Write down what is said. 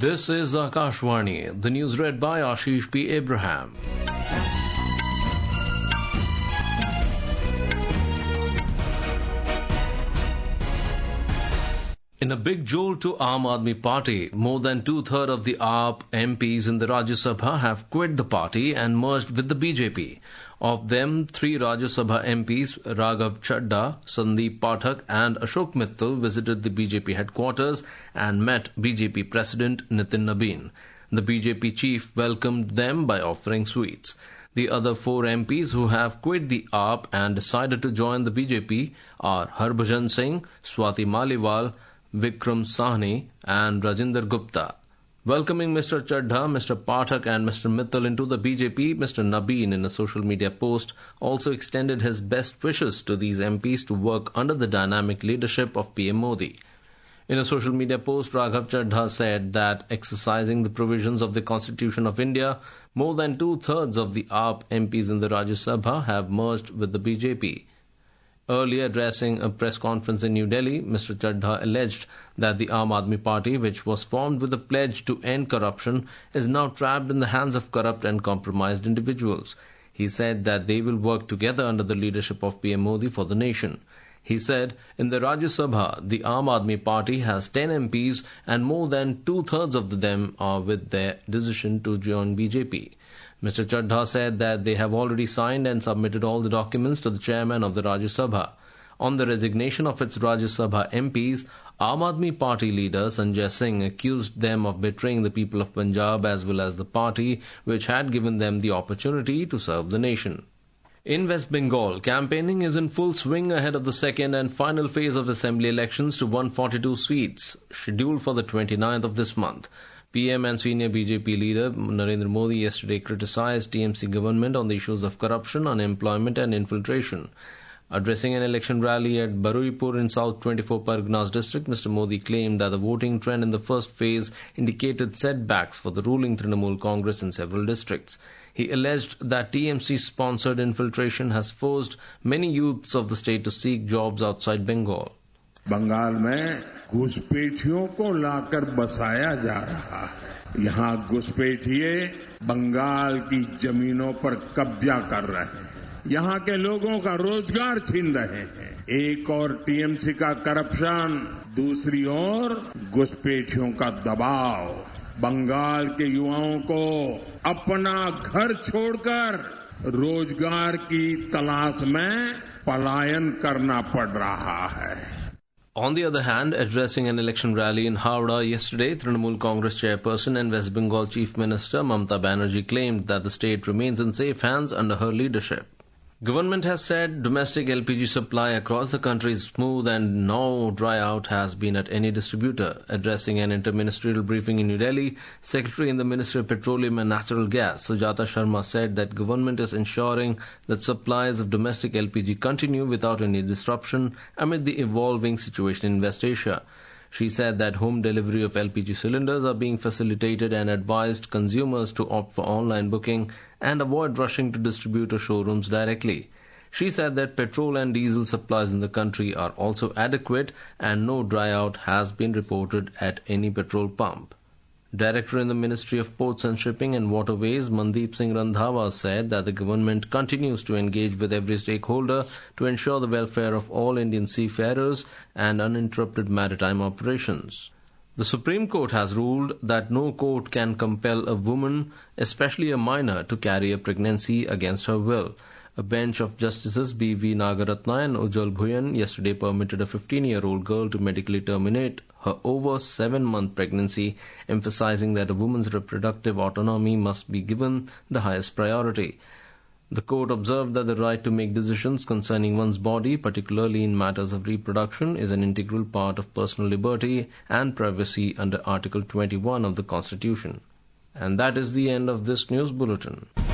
This is Akashvani. The news read by Ashish P. Abraham. In a big jolt to Aam Aadmi Party, more than two-thirds of the AAP MPs in the Rajya Sabha have quit the party and merged with the BJP. Of them, 3 Rajya Sabha MPs, Raghav Chadha, Sandeep Pathak and Ashok Mittal, visited the BJP headquarters and met BJP President Nitin Nabin. The BJP chief welcomed them by offering sweets. The other 4 MPs who have quit the AAP and decided to join the BJP are Harbhajan Singh, Swati Maliwal, Vikram Sahni and Rajinder Gupta. Welcoming Mr. Chadha, Mr. Pathak and Mr. Mittal into the BJP, Mr. Nabin in a social media post also extended his best wishes to these MPs to work under the dynamic leadership of PM Modi. In a social media post, Raghav Chadha said that exercising the provisions of the Constitution of India, more than two-thirds of the AAP MPs in the Rajya Sabha have merged with the BJP. Earlier addressing a press conference in New Delhi, Mr. Chadha alleged that the Aam Aadmi Party, which was formed with a pledge to end corruption, is now trapped in the hands of corrupt and compromised individuals. He said that they will work together under the leadership of PM Modi for the nation. He said, in the Rajya Sabha, the Aam Aadmi Party has 10 MPs and more than two-thirds of them are with their decision to join BJP. Mr. Chadha said that they have already signed and submitted all the documents to the chairman of the Rajya Sabha. On the resignation of its Rajya Sabha MPs, Aam Aadmi Party leader Sanjay Singh accused them of betraying the people of Punjab as well as the party which had given them the opportunity to serve the nation. In West Bengal, campaigning is in full swing ahead of the second and final phase of assembly elections to 142 seats, scheduled for the 29th of this month. PM and senior BJP leader Narendra Modi yesterday criticized TMC government on the issues of corruption, unemployment and infiltration. Addressing an election rally at Baruipur in South 24 Parganas district, Mr. Modi claimed that the voting trend in the first phase indicated setbacks for the ruling Trinamool Congress in several districts. He alleged that TMC-sponsored infiltration has forced many youths of the state to seek jobs outside Bengal. Bengal में घुसपैठियों को लाकर बसाया जा रहा है। यहाँ घुसपैठिए बंगाल की जमीनों पर कब्जा कर रहे हैं, यहाँ के लोगों का रोजगार छीन रहे हैं। एक और टीएमसी का करप्शन, दूसरी ओर घुसपैठियों का दबाव बंगाल के युवाओं को अपना घर छोड़कर रोजगार की तलाश में पलायन करना पड़ रहा है। On the other hand, addressing an election rally in Howrah yesterday, Trinamool Congress chairperson and West Bengal Chief Minister Mamata Banerjee claimed that the state remains in safe hands under her leadership. Government has said domestic LPG supply across the country is smooth and no dry out has been at any distributor. Addressing an interministerial briefing in New Delhi, Secretary in the Ministry of Petroleum and Natural Gas, Sujata Sharma, said that government is ensuring that supplies of domestic LPG continue without any disruption amid the evolving situation in West Asia. She said that home delivery of LPG cylinders are being facilitated and advised consumers to opt for online booking and avoid rushing to distributor showrooms directly. She said that petrol and diesel supplies in the country are also adequate and no dry out has been reported at any petrol pump. Director in the Ministry of Ports and Shipping and Waterways, Mandeep Singh Randhawa, said that the government continues to engage with every stakeholder to ensure the welfare of all Indian seafarers and uninterrupted maritime operations. The Supreme Court has ruled that no court can compel a woman, especially a minor, to carry a pregnancy against her will. A bench of Justices B.V. Nagaratna and Ujjwal Bhuyan yesterday permitted a 15-year-old girl to medically terminate her over 7-month pregnancy, emphasizing that a woman's reproductive autonomy must be given the highest priority. The court observed that the right to make decisions concerning one's body, particularly in matters of reproduction, is an integral part of personal liberty and privacy under Article 21 of the Constitution. And that is the end of this news bulletin.